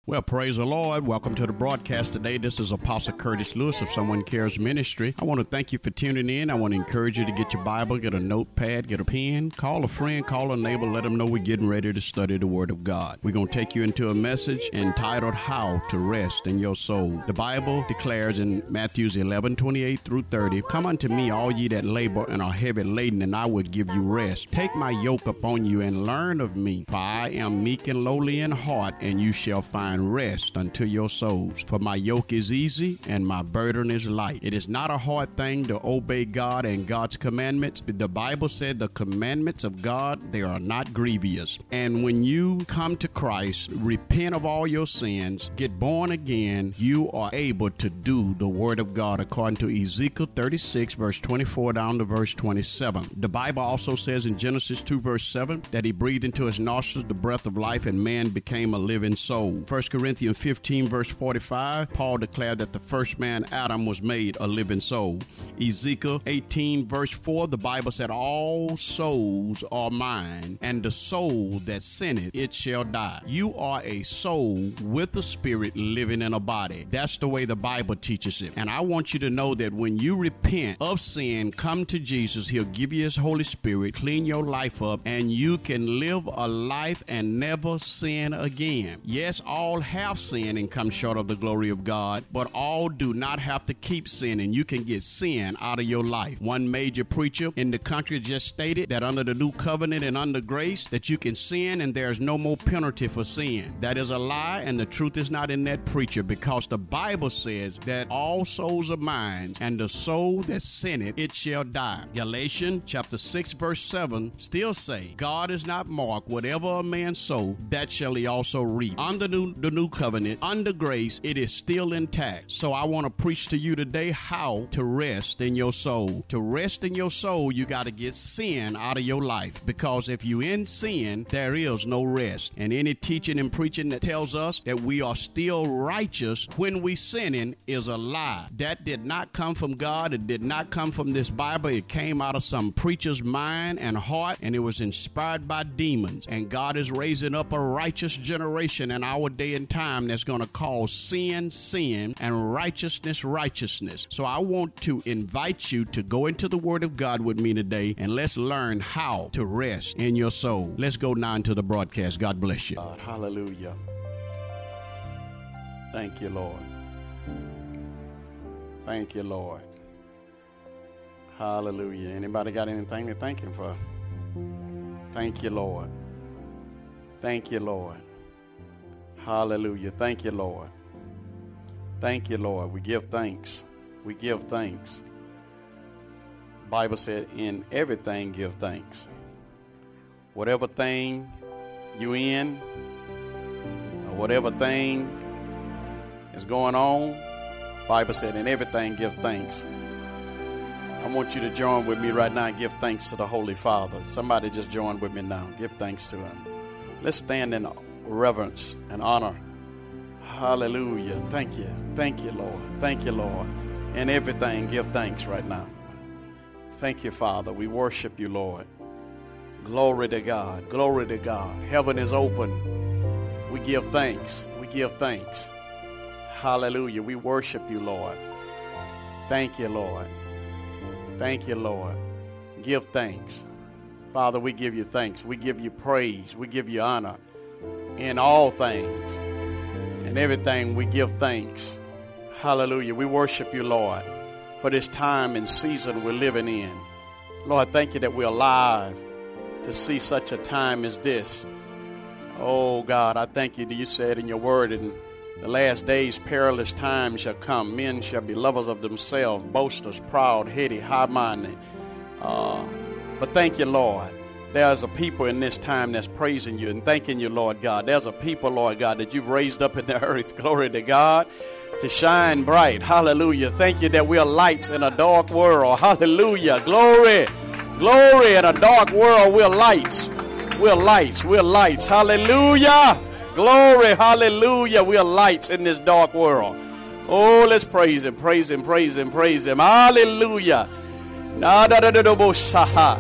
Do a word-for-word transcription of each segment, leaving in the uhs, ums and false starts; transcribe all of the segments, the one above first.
Well, praise the Lord. Welcome to the broadcast today. This is Apostle Curtis Lewis of Someone Cares Ministry. I want to thank you for tuning in. I want to encourage you to get your Bible, get a notepad, get a pen, call a friend, call a neighbor, let them know we're getting ready to study the Word of God. We're going to take you into a message entitled How to Rest in Your Soul. The Bible declares in Matthew eleven, twenty-eight through thirty, "Come unto me, all ye that labor and are heavy laden, and I will give you rest. Take my yoke upon you and learn of me, for I am meek and lowly in heart, and you shall find rest unto your souls. For my yoke is easy and my burden is light." It is not a hard thing to obey God and God's commandments. The Bible said the commandments of God, they are not grievous. And when you come to Christ, repent of all your sins, get born again, you are able to do the Word of God according to Ezekiel thirty-six, verse twenty-four down to verse twenty-seven. The Bible also says in Genesis two, verse seven, that he breathed into his nostrils the breath of life and man became a living soul. First Corinthians fifteen, verse forty-five, Paul declared that the first man, Adam, was made a living soul. Ezekiel eighteen, verse four, the Bible said, "All souls are mine, and the soul that sinneth, it shall die." You are a soul with a spirit living in a body. That's the way the Bible teaches it. And I want you to know that when you repent of sin, come to Jesus, he'll give you his Holy Spirit, clean your life up, and you can live a life and never sin again. Yes, all have sinned and come short of the glory of God, but all do not have to keep sinning. You can get sin out of your life. One major preacher in the country just stated that under the new covenant and under grace, that you can sin and there's no more penalty for sin. That is a lie, and the truth is not in that preacher, because the Bible says that all souls are mine, and the soul that sinneth, it shall die. Galatians chapter six, verse seven still say, "God is not marked, whatever a man sow, that shall he also reap." Under the, the new covenant, under grace, it is still intact. So I want to preach to you today how to rest in your soul. To rest in your soul, you got to get sin out of your life, because if you in sin, there is no rest. And any teaching and preaching that tells us that we are still righteous when we sinning is a lie. That did not come from God. It did not come from this Bible. It came out of some preacher's mind and heart, and it was inspired by demons. And God is raising up a righteous generation in our day and time that's going to call sin, sin, and righteousness, righteousness. So I want to invite you to go into the Word of God with me today, and let's learn how to rest in your soul. Let's go now into the broadcast. God bless you. God, hallelujah. Thank you, Lord. Thank you, Lord. Hallelujah. Anybody got anything to thank him for? Thank you, Lord. Thank you, Lord. Hallelujah. Thank you, Lord. Thank you, Lord. We give thanks. We give thanks. The Bible said, in everything give thanks. Whatever thing you in, or whatever thing is going on, the Bible said, in everything give thanks. I want you to join with me right now and give thanks to the Holy Father. Somebody just join with me now. Give thanks to him. Let's stand in reverence and honor. Hallelujah. Thank you. Thank you, Lord. Thank you, Lord. In everything, give thanks right now. Thank you, Father. We worship you, Lord. Glory to God. Glory to God. Heaven is open. We give thanks. We give thanks. Hallelujah. We worship you, Lord. Thank you, Lord. Thank you, Lord. Give thanks. Father, we give you thanks. We give you praise. We give you honor. In all things, in everything, we give thanks. Hallelujah. We worship you, Lord, for this time and season we're living in. Lord, thank you that we're alive to see such a time as this. Oh, God, I thank you that you said in your word, in the last days perilous times shall come. Men shall be lovers of themselves, boasters, proud, heady, high-minded. Uh, but thank you, Lord. There's a people in this time that's praising you and thanking you, Lord God. There's a people, Lord God, that you've raised up in the earth, glory to God, to shine bright. Hallelujah. Thank you that we are lights in a dark world. Hallelujah. Glory. Glory. In a dark world, we're lights. We're lights. We're lights. Hallelujah. Glory. Hallelujah. We're lights in this dark world. Oh, let's praise him. Praise him. Praise him. Praise him. Hallelujah.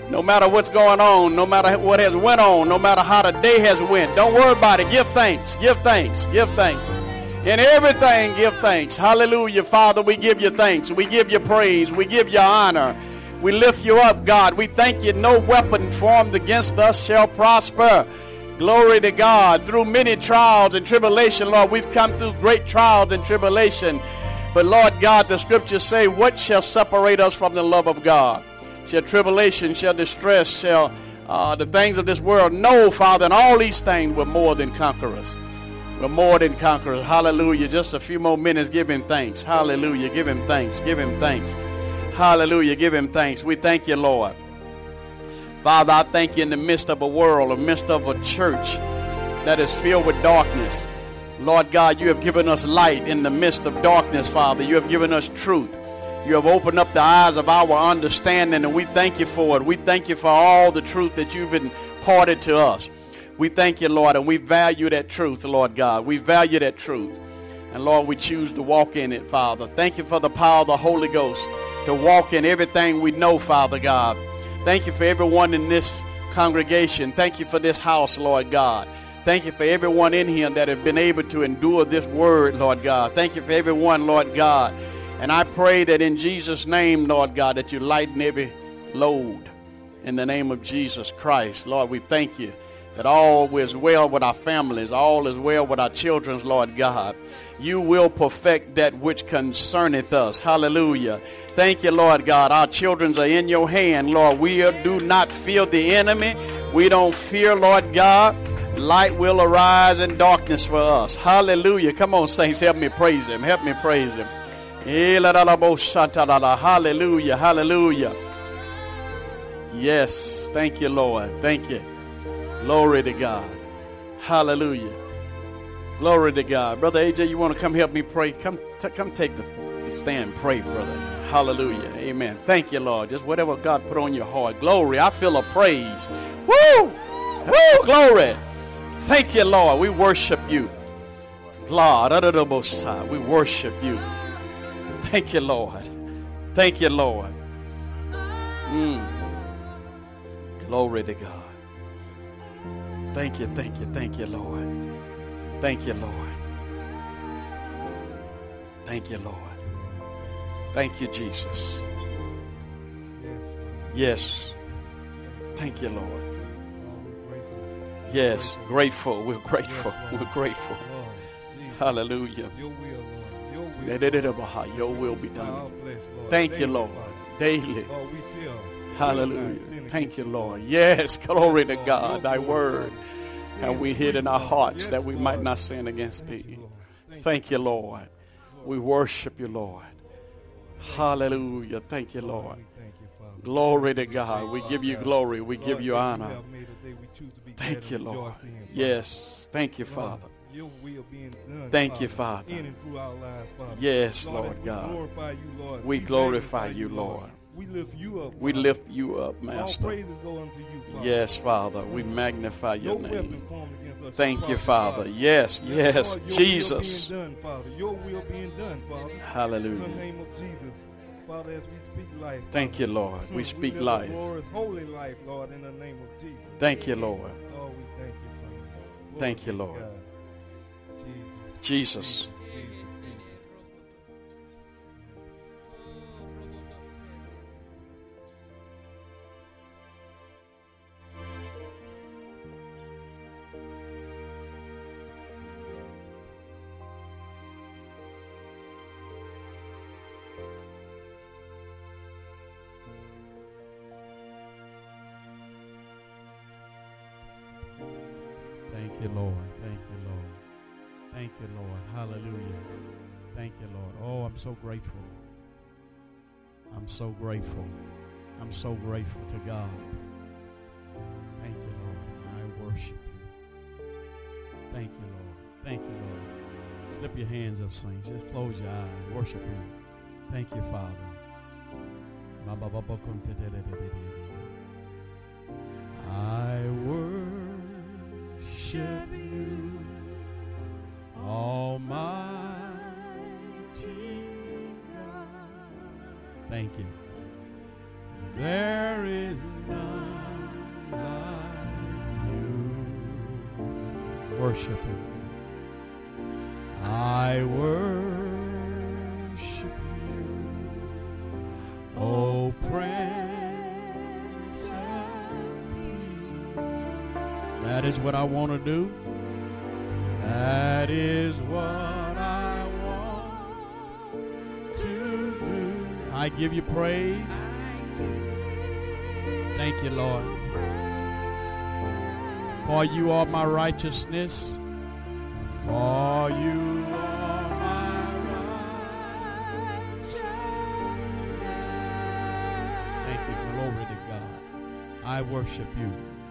No matter what's going on, no matter what has went on, no matter how the day has went, don't worry about it. Give thanks, give thanks, give thanks. In everything, give thanks. Hallelujah, Father, we give you thanks. We give you praise. We give you honor. We lift you up, God. We thank you. No weapon formed against us shall prosper. Glory to God. Through many trials and tribulation, Lord, we've come through great trials and tribulation. But, Lord God, the scriptures say, what shall separate us from the love of God? Shall tribulation, shall distress, shall uh, the things of this world? No, Father, and all these things were more than conquerors. We're more than conquerors. Hallelujah. Just a few more minutes. Give him thanks. Hallelujah. Give him thanks. Give him thanks. Hallelujah. Give him thanks. We thank you, Lord. Father, I thank you in the midst of a world, in the midst of a church that is filled with darkness. Lord God, you have given us light in the midst of darkness, Father. You have given us truth. You have opened up the eyes of our understanding, and we thank you for it. We thank you for all the truth that you've imparted to us. We thank you, Lord, and we value that truth, Lord God. We value that truth. And, Lord, we choose to walk in it, Father. Thank you for the power of the Holy Ghost to walk in everything we know, Father God. Thank you for everyone in this congregation. Thank you for this house, Lord God. Thank you for everyone in here that have been able to endure this word, Lord God. Thank you for everyone, Lord God. And I pray that in Jesus' name, Lord God, that you lighten every load in the name of Jesus Christ. Lord, we thank you that all is well with our families, all is well with our children, Lord God. You will perfect that which concerneth us. Hallelujah. Thank you, Lord God. Our children are in your hand, Lord. We do not fear the enemy. We don't fear, Lord God. Light will arise in darkness for us. Hallelujah. Come on, saints, help me praise him. Help me praise him. Hallelujah. Hallelujah. Yes. Thank you, Lord. Thank you. Glory to God. Hallelujah. Glory to God. Brother A J, you want to come help me pray? Come, t- come take the stand and pray, brother. Hallelujah. Amen. Thank you, Lord. Just whatever God put on your heart. Glory. I feel a praise. Woo! Woo! Glory. Thank you, Lord. We worship you. Lord, we worship you. Thank you, Lord. Thank you, Lord. Mm. Glory to God. Thank you, thank you, thank you, Lord. Thank you, Lord. Thank you, Lord. Thank you, Jesus. Yes. Thank you, Lord. Yes, grateful. We're grateful. We're grateful. Hallelujah. Your will be done. Thank you, Lord. Daily. Hallelujah. Thank you, Lord. Yes, glory to God. Thy word. And we hid in our hearts that we might not sin against thee. Thank you, Lord. We worship you, Lord. Hallelujah. Thank you, Lord. Glory to God. We give you glory. We give you honor. Thank you, Lord. Yes. Thank you, Father. Thank you, Father. Yes, Lord God. We glorify you, Lord. We lift you up. We lift you up, Master. All praises go unto you, Father. Yes, Father. We magnify your no name. Us, Thank you, Father. Yes, yes, Lord, your Jesus. Will being done, Father. Your will being done, Father. Hallelujah. In the name of Jesus, Father, as we speak life. Father. Thank you, Lord. We speak we live life. A glorious, holy life, Lord, in the name of Jesus. Thank you, Lord. Oh, we thank you, Father. Thank you, Lord. Jesus. Jesus. Jesus. Thank you, Lord. Thank you, Lord. Thank you, Lord. Hallelujah. Thank you, Lord. Oh, I'm so grateful. I'm so grateful. I'm so grateful to God. Thank you, Lord. I worship you. Thank you, Lord. Thank you, Lord. Slip your hands up, saints. Just close your eyes. Worship him. Thank you, Father. I worship you, Almighty God. Thank you. There is none worship Him. I worship You, oh Prince of Peace. That is what I want to do. That is what I want to do. I give You praise. Thank You, Lord. For You are my righteousness. For You are my righteousness. Thank You. Glory to God. I worship You.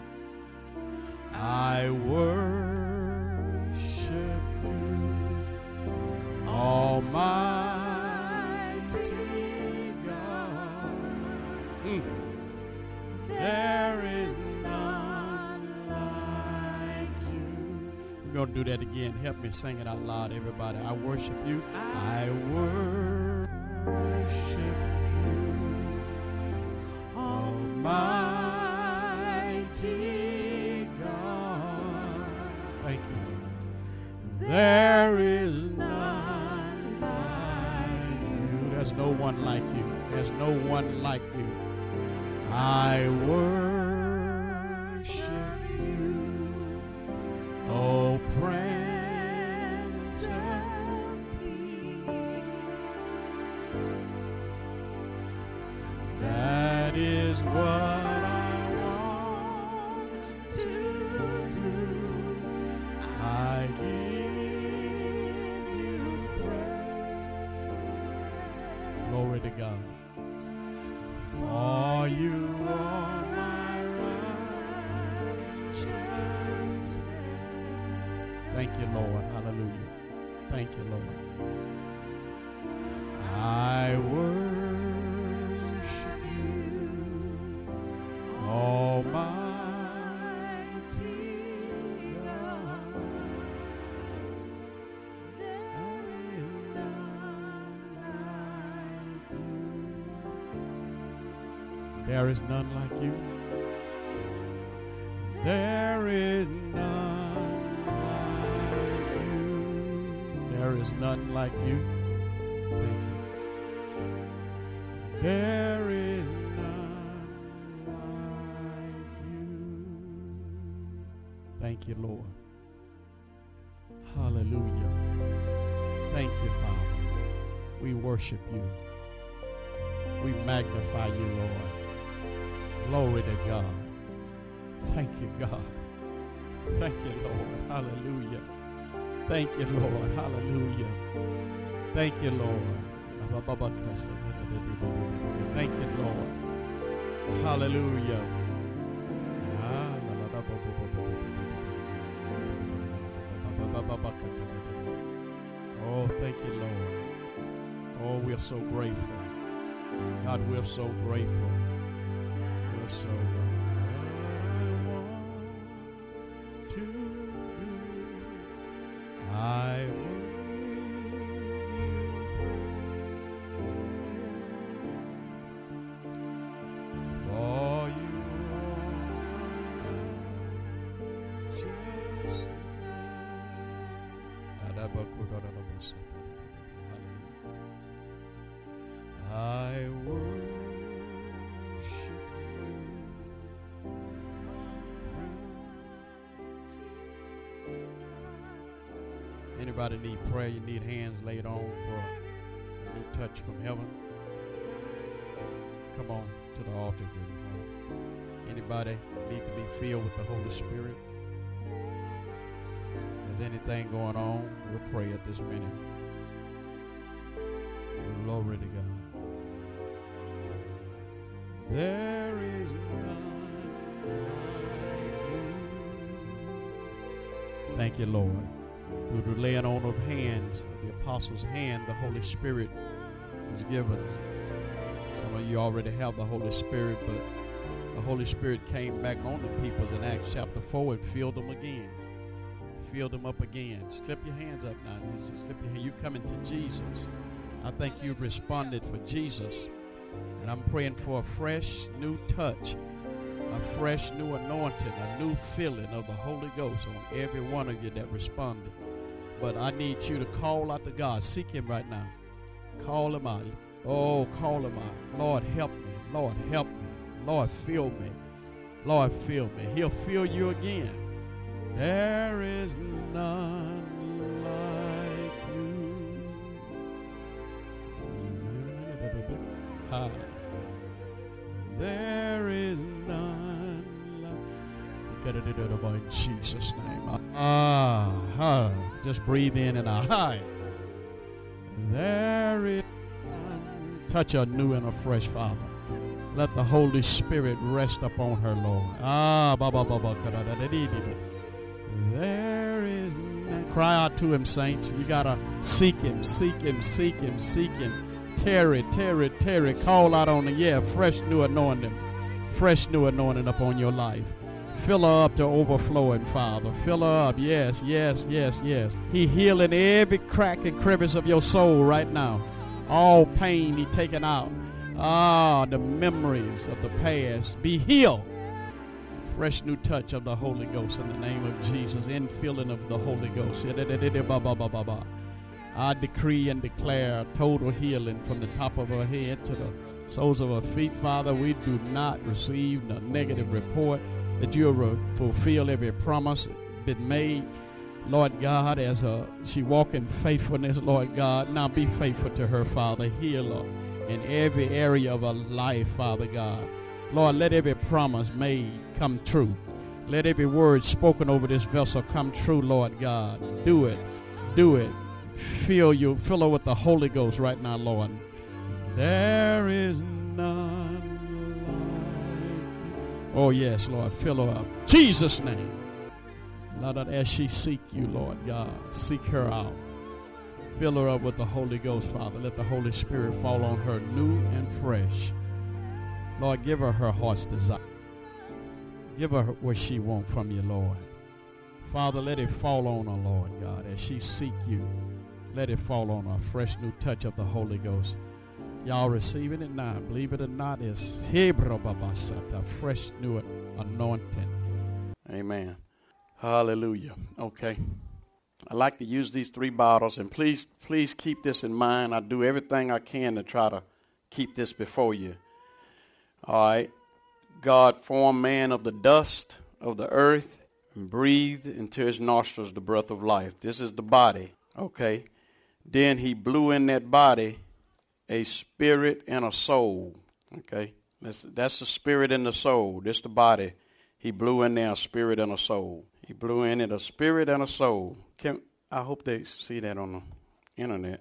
I worship You, Almighty God. Mm. There is none like You. We're going to do that again. Help me sing it out loud, everybody. I worship You. I worship You, Almighty God. Thank You. There is none like You. There's no one like You. There's no one like You. I worship You, oh Prince of Peace. That is what I want to do. I give You praise. Glory to God. For You are my righteousness. Thank You, Lord. Hallelujah. Thank You, Lord. I worship You, Almighty God. There is none like You. There is none like You. There is none like You. There is none like You. Thank You. There is none like You. Thank You, Lord. Hallelujah. Thank You, Father. We worship You. We magnify You, Lord. Glory to God. Thank You, God. Thank You, Lord. Hallelujah. Thank You, Lord. Hallelujah. Thank You, Lord. Thank You, Lord. Hallelujah. Oh, thank You, Lord. Oh, we're so grateful. God, we're so grateful. We're so grateful. I will for You just I worship You. Anybody need prayer? You need hands laid on for a new touch from heaven? Come on to the altar. If you want. Anybody need to be filled with the Holy Spirit? Is anything going on? We'll pray at this minute. Glory to God. There is none like You. Thank You, Lord. Through the laying on of hands, the apostles' hand, the Holy Spirit was given. Some of you already have the Holy Spirit, but the Holy Spirit came back on the peoples in Acts chapter four and filled them again. Filled them up again. Slip your hands up now. You see, slip your hand. You coming to Jesus. I think you've responded for Jesus. And I'm praying for a fresh new touch a fresh new anointing, a new filling of the Holy Ghost on every one of you that responded. But I need you to call out to God. Seek him right now. Call him out. Oh, call him out. Lord, help me. Lord, help me. Lord, fill me. Lord, fill me. He'll fill you again. There is none like you. Ah. There is none like you. Got to do that in Jesus' name. Ah, ah. Just breathe in and out. Hi. There is none. Touch her new and a fresh, Father. Let the Holy Spirit rest upon her, Lord. Ah, ba ba ba ba. There is none. Cry out to him, saints. You gotta seek him, seek him, seek him, seek him. Terry, Terry, Terry. Call out on the yeah, fresh new anointing, fresh new anointing upon your life. Fill her up to overflowing, Father. Fill her up. Yes, yes, yes, yes. He healing every crack and crevice of your soul right now. All pain he taken out. Ah, the memories of the past be healed. Fresh new touch of the Holy Ghost in the name of Jesus. Infilling of the Holy Ghost. I decree and declare total healing from the top of her head to the soles of her feet. Father, we do not receive a negative report, that you will fulfill every promise been made. Lord God, as a, she walk in faithfulness, Lord God, now be faithful to her, Father. Heal her in every area of her life, Father God. Lord, let every promise made come true. Let every word spoken over this vessel come true, Lord God. Do it. Do it. Fill you, fill her with the Holy Ghost right now, Lord. There is none like you. Oh, yes, Lord. Fill her up. Jesus' name. Lord, as she seek you, Lord God, seek her out. Fill her up with the Holy Ghost, Father. Let the Holy Spirit fall on her new and fresh. Lord, give her her heart's desire. Give her what she wants from you, Lord. Father, let it fall on her, Lord God, as she seek you. Let it fall on her, fresh new touch of the Holy Ghost. Y'all receiving it now. Believe it or not, it's fresh new anointing. Amen. Hallelujah. Okay. I like to use these three bottles, and please, please keep this in mind. I do everything I can to try to keep this before you. All right. God formed man of the dust of the earth and breathed into his nostrils the breath of life. This is the body. Okay. Then he blew in that body a spirit and a soul. Okay. That's, that's the spirit and the soul. This the body. He blew in there a spirit and a soul. He blew in it a spirit and a soul. Can, I hope they see that on the internet.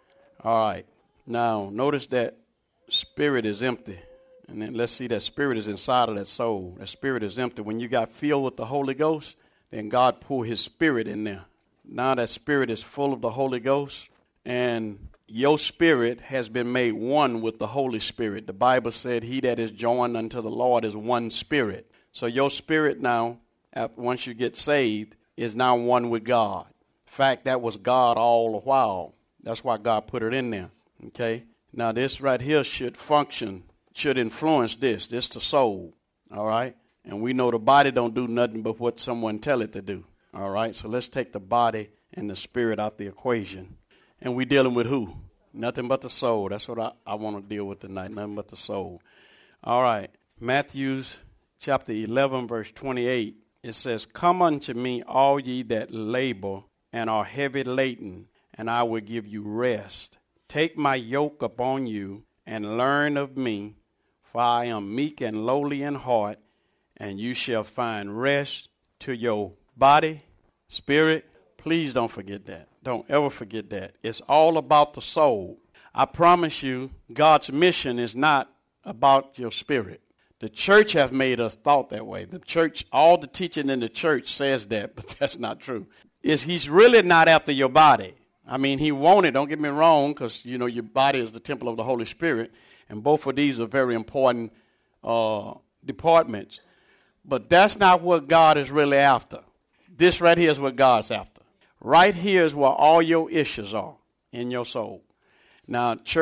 All right. Now, notice that spirit is empty. And then let's see that spirit is inside of that soul. That spirit is empty. When you got filled with the Holy Ghost, then God poured his spirit in there. Now that spirit is full of the Holy Ghost, and your spirit has been made one with the Holy Spirit. The Bible said, he that is joined unto the Lord is one spirit. So your spirit now, once you get saved, is now one with God. In fact, that was God all the while. That's why God put it in there. Okay? Now this right here should function, should influence this. This the soul. All right? And we know the body don't do nothing but what someone tell it to do. All right? So let's take the body and the spirit out the equation. And we dealing with who? Nothing but the soul. That's what I, I want to deal with tonight. Nothing but the soul. All right. Matthew chapter eleven, verse twenty-eight. It says, come unto me, all ye that labor and are heavy laden, and I will give you rest. Take my yoke upon you and learn of me, for I am meek and lowly in heart, and you shall find rest to your body, spirit. Please don't forget that. Don't ever forget that. It's all about the soul. I promise you, God's mission is not about your spirit. The church has made us thought that way. The church, all the teaching in the church says that, but that's not true. Is he's really not after your body. I mean, he wanted, don't get me wrong, because, you know, your body is the temple of the Holy Spirit, and both of these are very important uh, departments. But that's not what God is really after. This right here is what God's after. Right here is where all your issues are in your soul. Now, church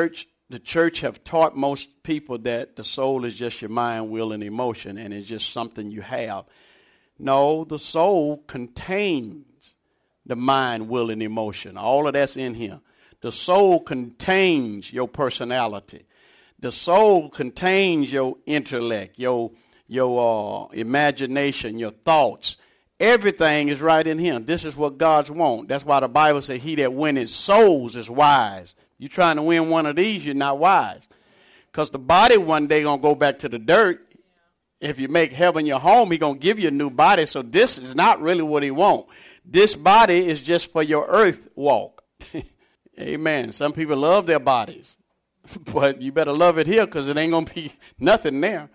the church have taught most people that the soul is just your mind, will, and emotion, and it's just something you have. No, the soul contains the mind, will, and emotion. All of that's in here. The soul contains your personality. The soul contains your intellect, your your uh, imagination, your thoughts. Everything is right in here. This is what God's want. That's why the Bible says he that winneth souls is wise. You're trying to win one of these, you're not wise. Because the body one day going to go back to the dirt. If you make heaven your home, he's going to give you a new body. So this is not really what he want. This body is just for your earth walk. Amen. Some people love their bodies. But you better love it here because it ain't going to be nothing there.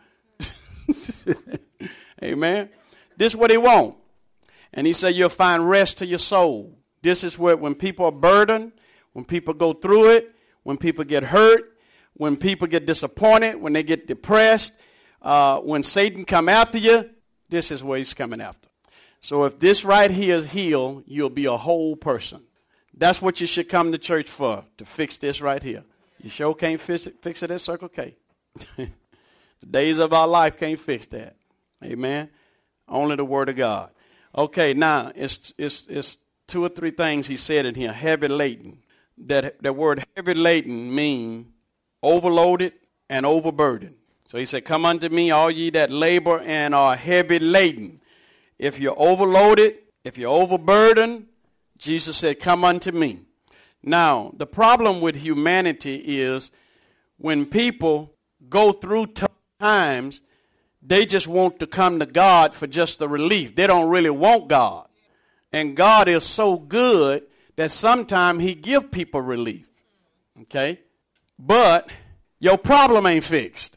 Amen. This is what he want. And he said you'll find rest to your soul. This is where when people are burdened, when people go through it, when people get hurt, when people get disappointed, when they get depressed, uh, when Satan come after you, this is where he's coming after. So if this right here is healed, you'll be a whole person. That's what you should come to church for, to fix this right here. You sure can't fix it, fix it at Circle K. The days of our life can't fix that. Amen. Only the word of God. Okay, now it's it's it's two or three things he said in here. Heavy laden. That that word heavy laden mean overloaded and overburdened. So he said, "Come unto me, all ye that labor and are heavy laden." If you're overloaded, if you're overburdened, Jesus said, "Come unto me." Now, the problem with humanity is when people go through tough times, they just want to come to God for just the relief. They don't really want God. And God is so good that sometimes he give people relief. Okay? But your problem ain't fixed.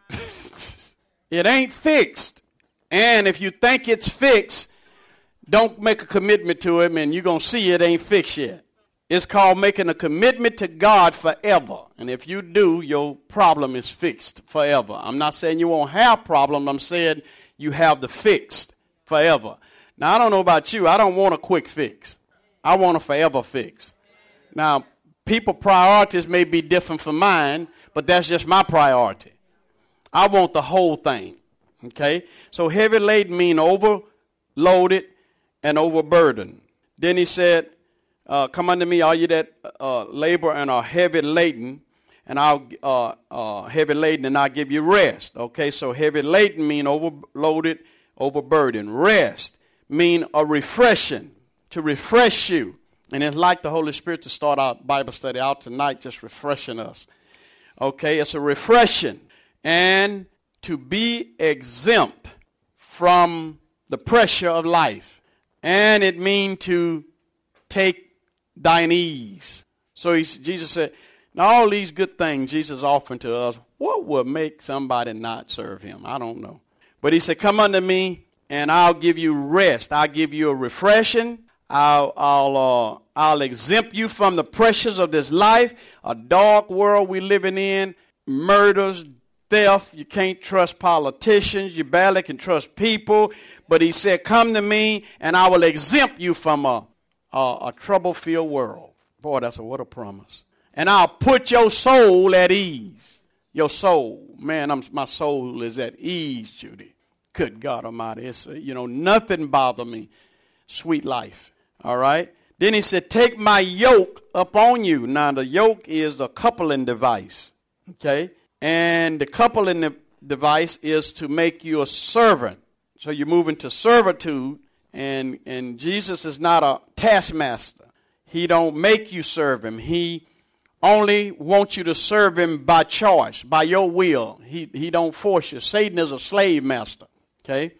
It ain't fixed. And if you think it's fixed, don't make a commitment to him and you're going to see it ain't fixed yet. It's called making a commitment to God forever. And if you do, your problem is fixed forever. I'm not saying you won't have problems. I'm saying you have the fixed forever. Now, I don't know about you. I don't want a quick fix. I want a forever fix. Now, people's priorities may be different from mine, but that's just my priority. I want the whole thing. Okay? So heavy laden mean overloaded and overburdened. Then he said, Uh, come unto me, all you that uh, labor and are heavy laden, and I'll uh, uh, heavy laden, and I'll give you rest. Okay, so heavy laden mean overloaded, overburdened. Rest mean a refreshing, to refresh you. And it's like the Holy Spirit to start our Bible study out tonight, just refreshing us. Okay, it's a refreshing. And to be exempt from the pressure of life. And it means to take thine ease. So he, Jesus said, now all these good things Jesus offering to us, what would make somebody not serve him? I don't know. But he said, come unto me and I'll give you rest. I'll give you a refreshing. I'll, I'll, uh, I'll exempt you from the pressures of this life, a dark world we're living in, murders, theft. You can't trust politicians. You barely can trust people. But he said, come to me and I will exempt you from a Uh, a trouble-filled world. Boy, that's a what a promise. And I'll put your soul at ease. Your soul. Man, I'm, my soul is at ease, Judy. Good God Almighty. It's, uh, you know, nothing bother me. Sweet life. All right? Then he said, take my yoke upon you. Now, the yoke is a coupling device. Okay? And the coupling device is to make you a servant. So you're moving to servitude. And and Jesus is not a taskmaster. He don't make you serve him. He only wants you to serve him by choice, by your will. He he don't force you. Satan is a slave master. Okay?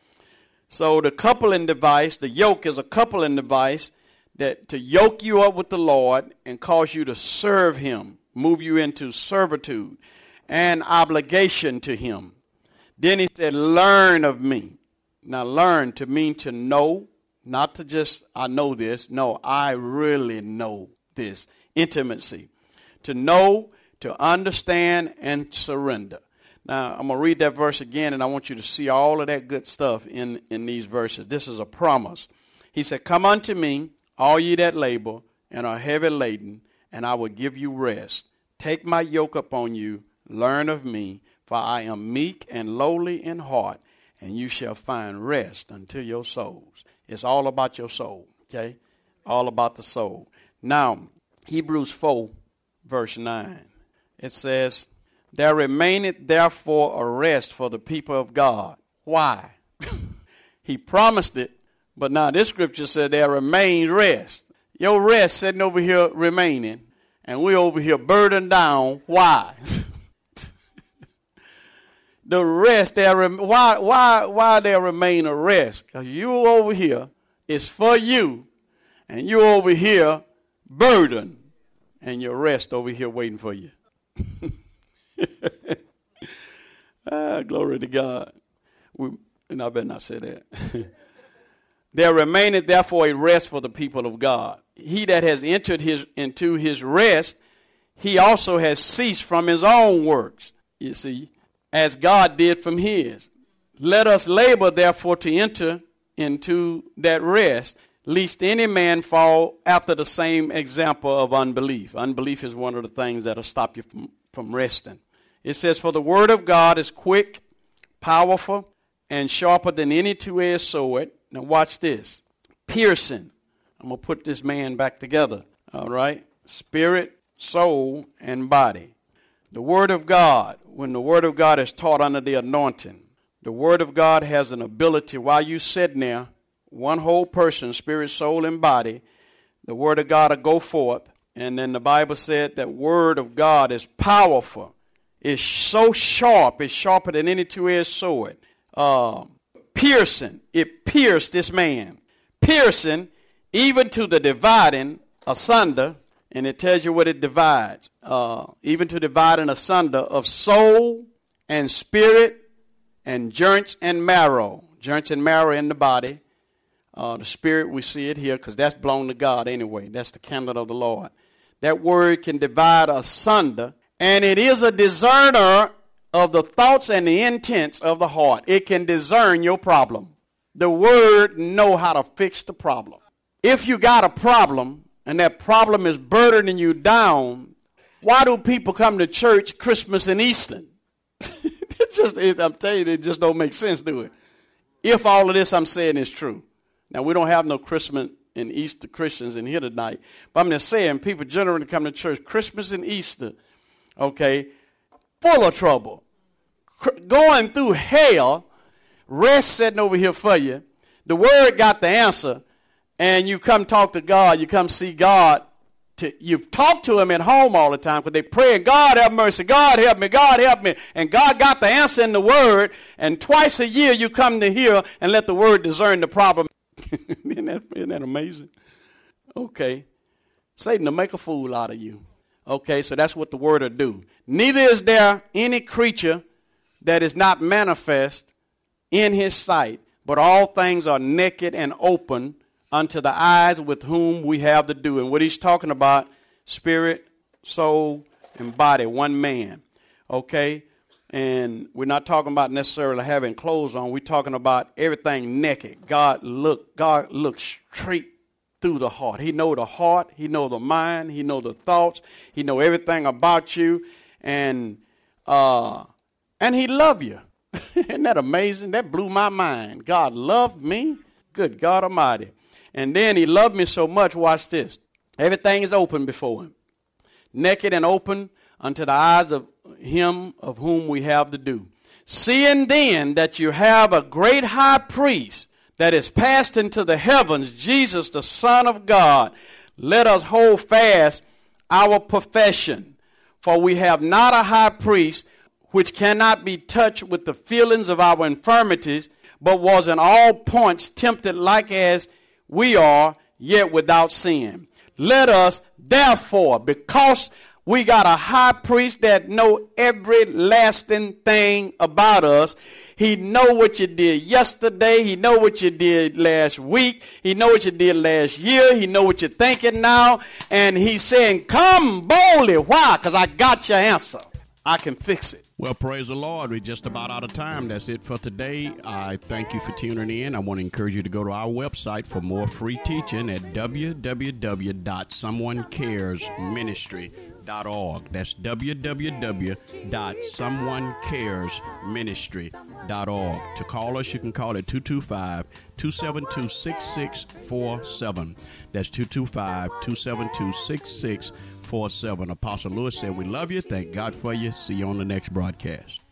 So the coupling device, the yoke is a coupling device that to yoke you up with the Lord and cause you to serve him, move you into servitude and obligation to him. Then he said, learn of me. Now, learn to mean to know, not to just, I know this. No, I really know this. Intimacy. To know, to understand, and surrender. Now, I'm going to read that verse again, and I want you to see all of that good stuff in, in these verses. This is a promise. He said, come unto me, all ye that labor and are heavy laden, and I will give you rest. Take my yoke upon you, learn of me, for I am meek and lowly in heart, and you shall find rest unto your souls. It's all about your soul, okay? All about the soul. Now, Hebrews four, verse nine. It says, there remaineth therefore a rest for the people of God. Why? He promised it, but now this scripture said there remains rest. Your rest sitting over here remaining, and we're over here burdened down. Why? The rest there, why, why, why there remain a rest? Because you over here is for you, and you over here burdened, and your rest over here waiting for you. Ah, glory to God. We, and I better not say that. There remaineth therefore a rest for the people of God. He that has entered his into his rest, he also has ceased from his own works, you see, as God did from his. Let us labor therefore to enter into that rest, lest any man fall after the same example of unbelief. Unbelief is one of the things that will stop you from, from resting. It says, for the word of God is quick, powerful, and sharper than any two-edged sword. Now watch this. Piercing. I'm going to put this man back together. All right. Spirit, soul, and body. The word of God, when the word of God is taught under the anointing, the word of God has an ability, while you sitting there, one whole person, spirit, soul, and body, the word of God will go forth. And then the Bible said that word of God is powerful. It's so sharp. It's sharper than any two-edged sword. Uh, piercing. It pierced this man. Piercing, even to the dividing asunder. And it tells you what it divides. Uh, even to dividing asunder of soul and spirit and joints and marrow. Joints and marrow in the body. Uh, the spirit, we see it here because that's belong to God anyway. That's the candle of the Lord. That word can divide asunder. And it is a discerner of the thoughts and the intents of the heart. It can discern your problem. The word know how to fix the problem. If you got a problem and that problem is burdening you down, why do people come to church Christmas and Easter? It just, it, I'm telling you, it just don't make sense, do it? If all of this I'm saying is true. Now, we don't have no Christmas and Easter Christians in here tonight. But I'm just saying, people generally come to church Christmas and Easter, okay, full of trouble, going through hell, rest sitting over here for you. The word got the answer, and you come talk to God, you come see God. To, you've talked to him at home all the time because they pray, God have mercy, God help me, God help me. And God got the answer in the word, and twice a year you come to hear and let the word discern the problem. isn't, that, isn't that amazing? Okay. Satan will make a fool out of you. Okay, so that's what the word will do. Neither is there any creature that is not manifest in his sight, but all things are naked and open unto the eyes with whom we have to do. And what he's talking about, spirit, soul, and body, one man. Okay? And we're not talking about necessarily having clothes on. We're talking about everything naked. God look, God looks straight through the heart. He know the heart. He know the mind. He know the thoughts. He know everything about you. And uh, and he love you. Isn't that amazing? That blew my mind. God loved me. Good God Almighty. And then he loved me so much, watch this. Everything is open before him. Naked and open unto the eyes of him of whom we have to do. Seeing then that you have a great high priest that is passed into the heavens, Jesus, the Son of God, let us hold fast our profession. For we have not a high priest which cannot be touched with the feelings of our infirmities, but was in all points tempted like as we are, yet without sin. Let us, therefore, because we got a high priest that know every lasting thing about us. He know what you did yesterday. He know what you did last week. He know what you did last year. He know what you're thinking now. And he's saying, come boldly. Why? Because I got your answer. I can fix it. Well, praise the Lord. We're just about out of time. That's it for today. I thank you for tuning in. I want to encourage you to go to our website for more free teaching at w w w dot someone cares ministry dot org. That's w w w dot someone cares ministry dot org. To call us, you can call at two two five, two seven two, six six four seven. That's two two five, two seven two, six six four seven. Apostle Lewis said, we love you. Thank God for you. See you on the next broadcast.